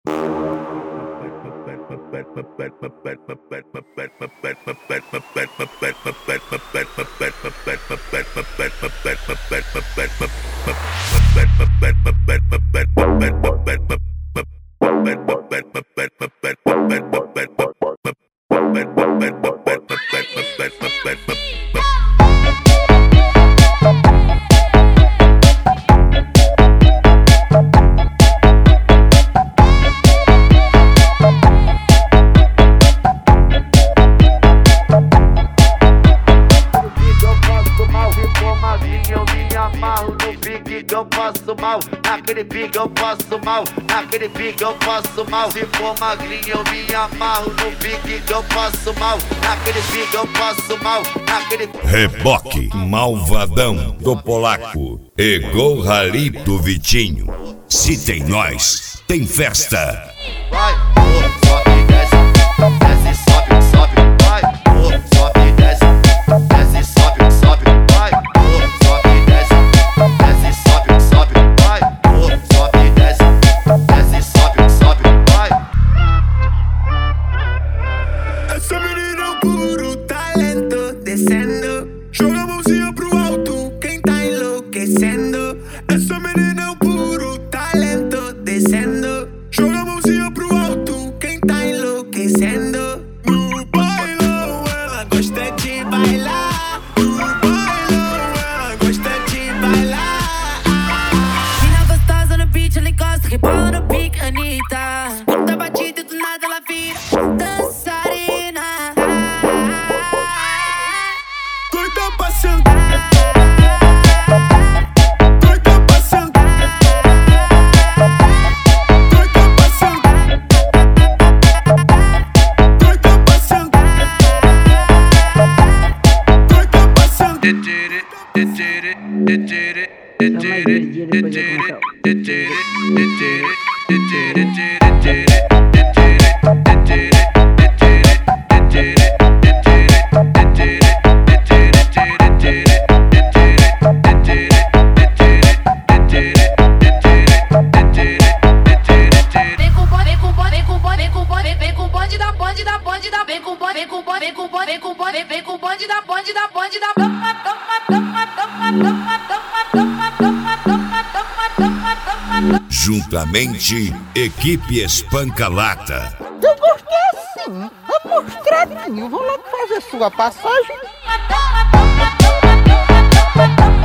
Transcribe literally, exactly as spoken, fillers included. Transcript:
Eu passo mal, naquele pique eu passo mal, naquele pique eu passo mal. Se for magrinho eu me amarro no pique que eu passo mal, naquele pique eu passo mal, naquele. Reboque malvadão do Polaco e Gol Rally do Vitinho. Se tem nós, tem festa. Vai, oh, sobe, desce, desce, sobe, sobe, vai, oh, sobe, desce, desce, sobe, sobe, vai, oh, sobe, desce, desce, sobe, sobe, vai, oh, sobe, desce, desce, sobe, sobe, vai. Essa menina é um puro talento, descendo, joga a mãozinha pro alto, quem tá enlouquecendo. Essa menina é um puro talento, descendo, joga a mãozinha pro alto, quem tá enlouquecendo. No bailão ela gosta de bailar, no bailão ela gosta de bailar. Mina gostosa no beat, ela encosta, rebola no pique, Anitta. Muita batida e do nada ela vira dançarina. Doida pra sentar, doida pra sentar, doida pra sentar, doida pra sentar, doida pra sentar. Vem com bonde, vem com bonde, vem com bonde, vem com bonde, vem com bonde da bonde da bonde da, vem com bonde, vem com bonde, vem com bonde, vem com bonde, vem com bonde da bonde da bonde da. Juntamente, equipe Espanca-Lata. Eu gostei assim, amostradinho. Vou logo fazer sua passagem.